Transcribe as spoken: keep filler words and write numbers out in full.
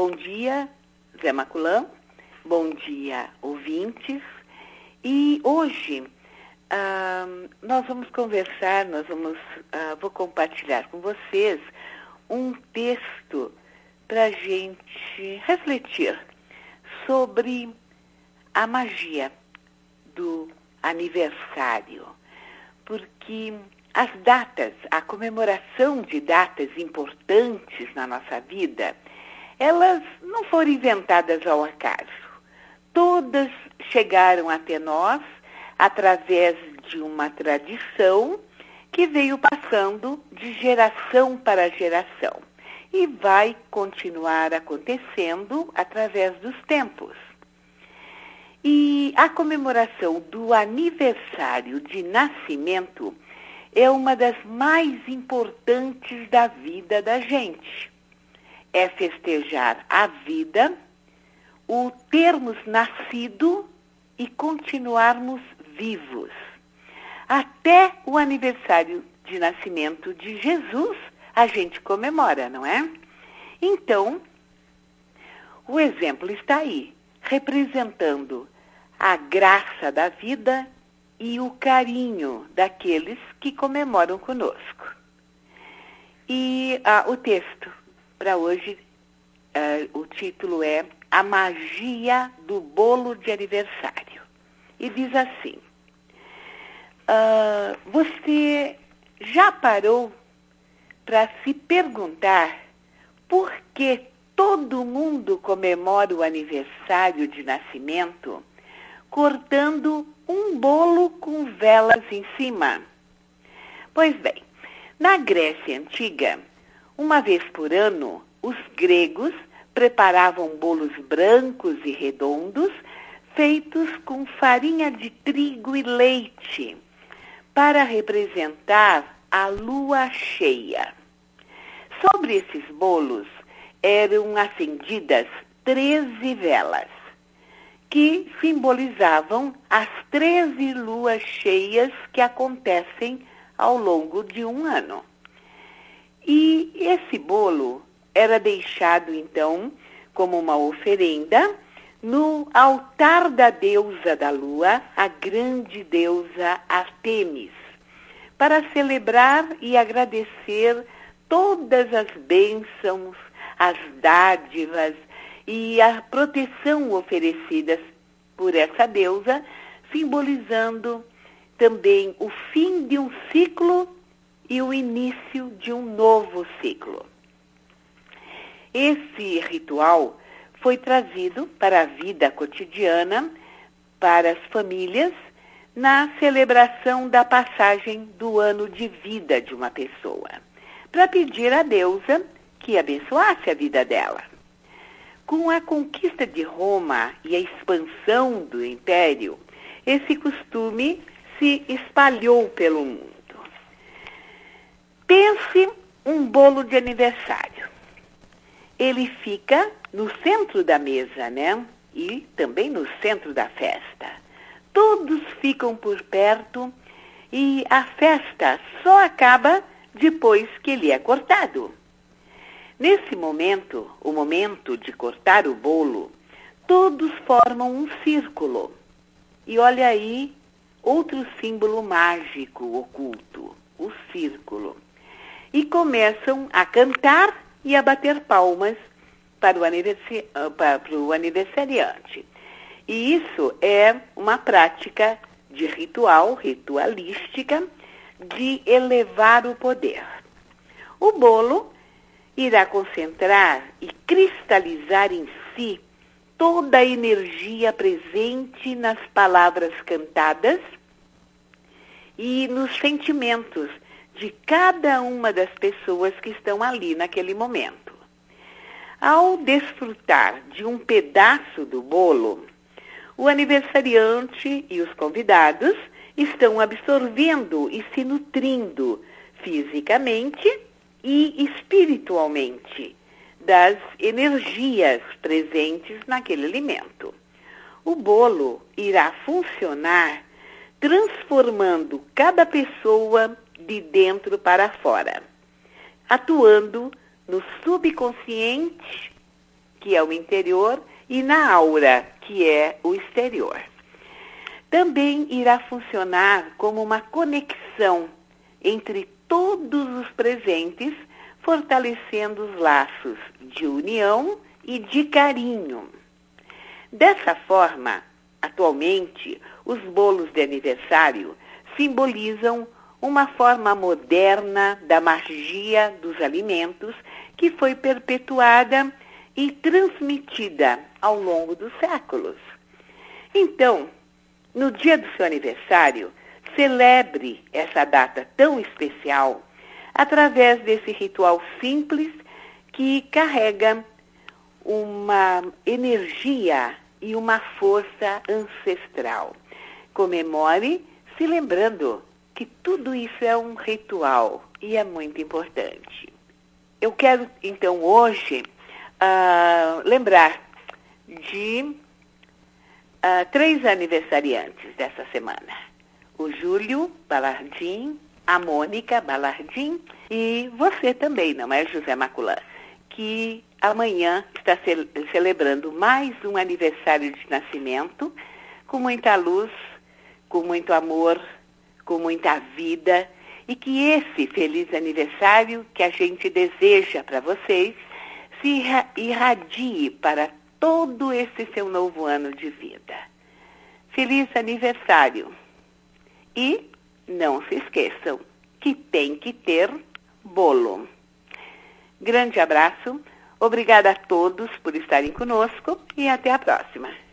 Bom dia, Zé Maculã. Bom dia, ouvintes. E hoje uh, nós vamos conversar, nós vamos, uh, vou compartilhar com vocês um texto para a gente refletir sobre a magia do aniversário. Porque as datas, a comemoração de datas importantes na nossa vida, elas não foram inventadas ao acaso. Todas chegaram até nós através de uma tradição que veio passando de geração para geração e vai continuar acontecendo através dos tempos. E a comemoração do aniversário de nascimento é uma das mais importantes da vida da gente. É festejar a vida, o termos nascido e continuarmos vivos. Até o aniversário de nascimento de Jesus a gente comemora, não é? Então, o exemplo está aí, representando a graça da vida e o carinho daqueles que comemoram conosco. E ah, o texto para hoje, ah, o título é A Magia do Bolo de Aniversário. E diz assim, ah, você já parou para se perguntar por que todo mundo comemora o aniversário de nascimento cortando um bolo com velas em cima? Pois bem, na Grécia Antiga, uma vez por ano, os gregos preparavam bolos brancos e redondos feitos com farinha de trigo e leite para representar a lua cheia. Sobre esses bolos eram acendidas treze velas, que simbolizavam as treze luas cheias que acontecem ao longo de um ano. E esse bolo era deixado, então, como uma oferenda no altar da deusa da lua, a grande deusa Ártemis, para celebrar e agradecer todas as bênçãos, as dádivas e a proteção oferecidas por essa deusa, simbolizando também o fim de um ciclo e o início de um novo ciclo. Esse ritual foi trazido para a vida cotidiana, para as famílias, na celebração da passagem do ano de vida de uma pessoa, para pedir à deusa que abençoasse a vida dela. Com a conquista de Roma e a expansão do império, esse costume se espalhou pelo mundo. Pense um bolo de aniversário. Ele fica no centro da mesa, né? E também no centro da festa. Todos ficam por perto e a festa só acaba depois que ele é cortado. Nesse momento, o momento de cortar o bolo, todos formam um círculo. E olha aí outro símbolo mágico oculto, o círculo. E começam a cantar e a bater palmas para o, aniversi- para o aniversariante. E isso é uma prática de ritual, ritualística, de elevar o poder. O bolo irá concentrar e cristalizar em si toda a energia presente nas palavras cantadas e nos sentimentos de cada uma das pessoas que estão ali naquele momento. Ao desfrutar de um pedaço do bolo, o aniversariante e os convidados estão absorvendo e se nutrindo fisicamente e espiritualmente das energias presentes naquele alimento. O bolo irá funcionar transformando cada pessoa de dentro para fora, atuando no subconsciente, que que é o interior, e na aura, que é o exterior. Também irá funcionar como uma conexão entre todos os presentes, fortalecendo os laços de união e de carinho. Dessa forma, atualmente, os bolos de aniversário simbolizam uma forma moderna da magia dos alimentos que foi perpetuada e transmitida ao longo dos séculos. Então, no dia do seu aniversário, celebre essa data tão especial através desse ritual simples que carrega uma energia e uma força ancestral. Comemore se lembrando que tudo isso é um ritual e é muito importante. Eu quero, então, hoje, uh, lembrar de uh, três aniversariantes dessa semana. O Júlio Balardim, a Mônica Balardim e você também, não é, José Maculan? Que amanhã está ce- celebrando mais um aniversário de nascimento, com muita luz, com muito amor, com muita vida, e que esse feliz aniversário que a gente deseja para vocês se irra- irradie para todo esse seu novo ano de vida. Feliz aniversário! E não se esqueçam que tem que ter bolo. Grande abraço, obrigada a todos por estarem conosco e até a próxima.